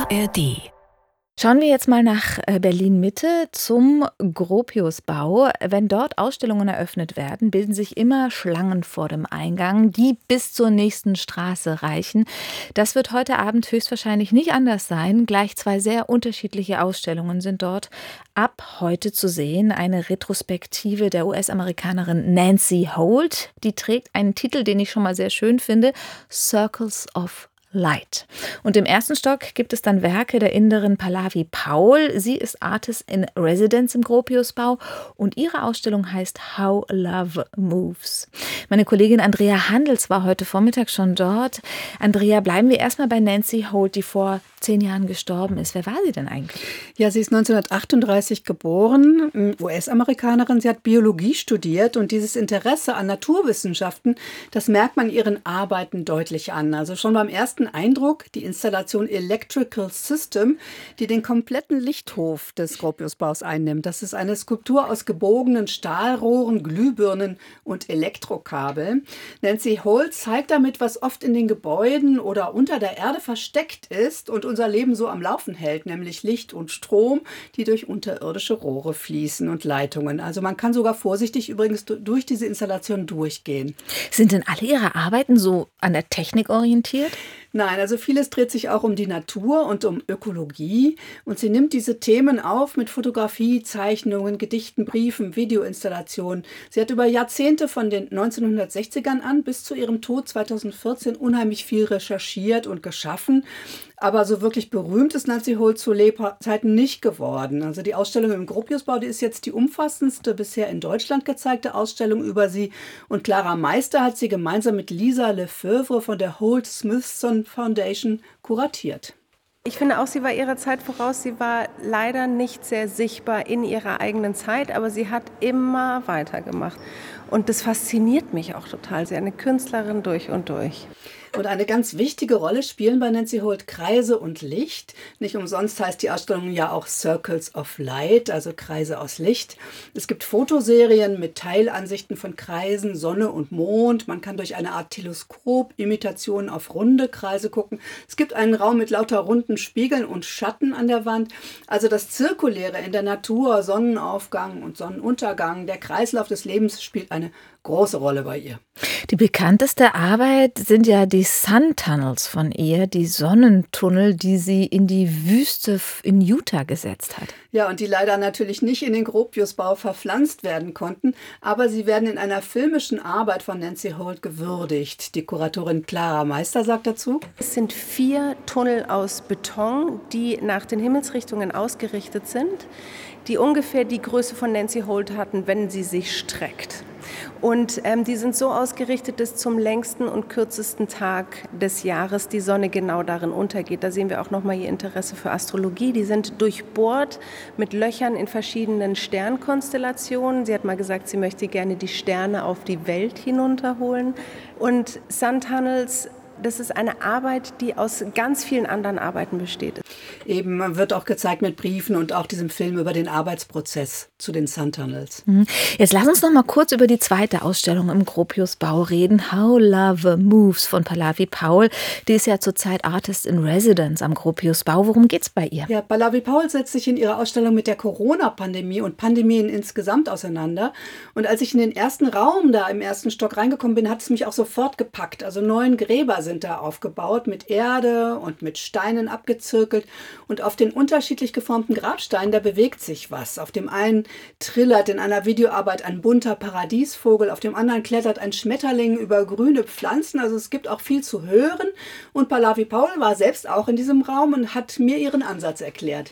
ARD. Schauen wir jetzt mal nach Berlin-Mitte zum Gropiusbau. Wenn dort Ausstellungen eröffnet werden, bilden sich immer Schlangen vor dem Eingang, die bis zur nächsten Straße reichen. Das wird heute Abend höchstwahrscheinlich nicht anders sein. Gleich zwei sehr unterschiedliche Ausstellungen sind dort ab heute zu sehen. Eine Retrospektive der US-Amerikanerin Nancy Holt. Die trägt einen Titel, den ich schon mal sehr schön finde: Circles of Light. Und im ersten Stock gibt es dann Werke der Inderin Pallavi Paul. Sie ist Artist in Residence im Gropiusbau und ihre Ausstellung heißt How Love Moves. Meine Kollegin Andrea Handels war heute Vormittag schon dort. Andrea, bleiben wir erstmal bei Nancy Holt, die vor 10 Jahren gestorben ist. Wer war sie denn eigentlich? Ja, sie ist 1938 geboren, US-Amerikanerin. Sie hat Biologie studiert und dieses Interesse an Naturwissenschaften, das merkt man ihren Arbeiten deutlich an. Also schon beim ersten Eindruck die Installation Electrical System, die den kompletten Lichthof des Gropiusbaus einnimmt. Das ist eine Skulptur aus gebogenen Stahlrohren, Glühbirnen und Elektrokabel. Nancy Holt zeigt damit, was oft in den Gebäuden oder unter der Erde versteckt ist und unser Leben so am Laufen hält, nämlich Licht und Strom, die durch unterirdische Rohre fließen und Leitungen. Also man kann sogar vorsichtig übrigens durch diese Installation durchgehen. Sind denn alle ihre Arbeiten so an der Technik orientiert? Nein, also vieles dreht sich auch um die Natur und um Ökologie. Und sie nimmt diese Themen auf mit Fotografie, Zeichnungen, Gedichten, Briefen, Videoinstallationen. Sie hat über Jahrzehnte von den 1960ern an bis zu ihrem Tod 2014 unheimlich viel recherchiert und geschaffen. Aber so wirklich berühmt ist Nancy Holt zu Lebzeiten nicht geworden. Also die Ausstellung im Gropiusbau, die ist jetzt die umfassendste bisher in Deutschland gezeigte Ausstellung über sie. Und Clara Meister hat sie gemeinsam mit Lisa Lefevre von der Holt Smithson Foundation kuratiert. Ich finde auch, sie war ihrer Zeit voraus. Sie war leider nicht sehr sichtbar in ihrer eigenen Zeit, aber sie hat immer weitergemacht. Und das fasziniert mich auch total. Sie ist eine Künstlerin durch und durch. Und eine ganz wichtige Rolle spielen bei Nancy Holt Kreise und Licht. Nicht umsonst heißt die Ausstellung ja auch Circles of Light, also Kreise aus Licht. Es gibt Fotoserien mit Teilansichten von Kreisen, Sonne und Mond. Man kann durch eine Art Teleskop-Imitation auf runde Kreise gucken. Es gibt einen Raum mit lauter runden Spiegeln und Schatten an der Wand. Also das Zirkuläre in der Natur, Sonnenaufgang und Sonnenuntergang, der Kreislauf des Lebens spielt eine große Rolle bei ihr. Die bekannteste Arbeit sind ja die Sun Tunnels von ihr, die Sonnentunnel, die sie in die Wüste in Utah gesetzt hat. Ja, und die leider natürlich nicht in den Gropiusbau verpflanzt werden konnten, aber sie werden in einer filmischen Arbeit von Nancy Holt gewürdigt. Die Kuratorin Clara Meister sagt dazu: Es sind 4 Tunnel aus Beton, die nach den Himmelsrichtungen ausgerichtet sind, die ungefähr die Größe von Nancy Holt hatten, wenn sie sich streckt. Und die sind so ausgerichtet, dass zum längsten und kürzesten Tag des Jahres die Sonne genau darin untergeht. Da sehen wir auch nochmal ihr Interesse für Astrologie. Die sind durchbohrt mit Löchern in verschiedenen Sternkonstellationen. Sie hat mal gesagt, sie möchte gerne die Sterne auf die Welt hinunterholen. Und Sun Tunnels, das ist eine Arbeit, die aus ganz vielen anderen Arbeiten besteht. Eben wird auch gezeigt mit Briefen und auch diesem Film über den Arbeitsprozess zu den Sun Tunnels. Jetzt lass uns noch mal kurz über die zweite Ausstellung im Gropiusbau reden. How Love Moves von Pallavi Paul. Die ist ja zurzeit Artist in Residence am Gropiusbau. Worum geht's bei ihr? Ja, Pallavi Paul setzt sich in ihrer Ausstellung mit der Corona-Pandemie und Pandemien insgesamt auseinander. Und als ich in den ersten Raum da im ersten Stock reingekommen bin, hat es mich auch sofort gepackt. Also 9 Gräber sind da aufgebaut, mit Erde und mit Steinen abgezirkelt. Und auf den unterschiedlich geformten Grabsteinen, da bewegt sich was. Auf dem einen trillert in einer Videoarbeit ein bunter Paradiesvogel, auf dem anderen klettert ein Schmetterling über grüne Pflanzen. Also es gibt auch viel zu hören. Und Pallavi Paul war selbst auch in diesem Raum und hat mir ihren Ansatz erklärt.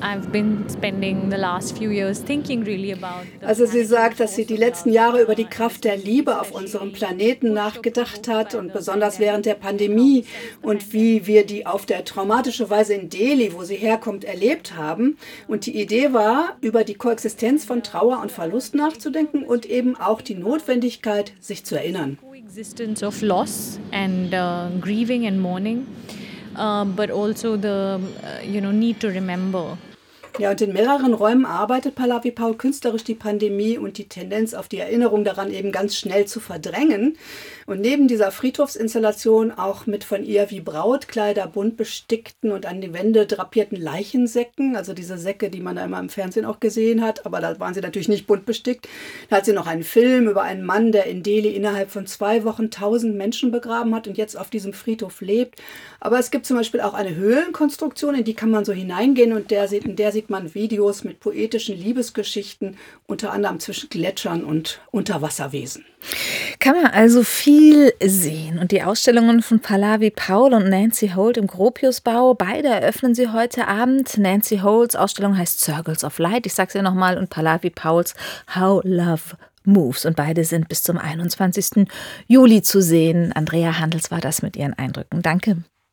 Also sie sagt, dass sie die letzten Jahre über die Kraft der Liebe auf unserem Planeten nachgedacht hat und besonders während der Pandemie und wie wir die auf der traumatische Weise in Delhi, wo sie herkommt, erlebt haben. Und die Idee war, über die Koexistenz von Trauer und Verlust nachzudenken und eben auch die Notwendigkeit, sich zu erinnern. Coexistence of loss and grieving and mourning, but also the need to remember. Ja, und in mehreren Räumen arbeitet Pallavi Paul künstlerisch die Pandemie und die Tendenz auf die Erinnerung daran eben ganz schnell zu verdrängen. Und neben dieser Friedhofsinstallation auch mit von ihr wie Brautkleider bunt bestickten und an die Wände drapierten Leichensäcken, also diese Säcke, die man da immer im Fernsehen auch gesehen hat, aber da waren sie natürlich nicht bunt bestickt. Da hat sie noch einen Film über einen Mann, der in Delhi innerhalb von 2 Wochen 1000 Menschen begraben hat und jetzt auf diesem Friedhof lebt. Aber es gibt zum Beispiel auch eine Höhlenkonstruktion, in die kann man so hineingehen und in der sieht man Videos mit poetischen Liebesgeschichten, unter anderem zwischen Gletschern und Unterwasserwesen. Kann man also viel sehen. Und die Ausstellungen von Pallavi Paul und Nancy Holt im Gropiusbau, beide eröffnen sie heute Abend. Nancy Holts Ausstellung heißt Circles of Light, ich sag's ihr nochmal, und Pallavi Pauls How Love Moves. Und beide sind bis zum 21. Juli zu sehen. Andrea Handels war das mit ihren Eindrücken. Danke.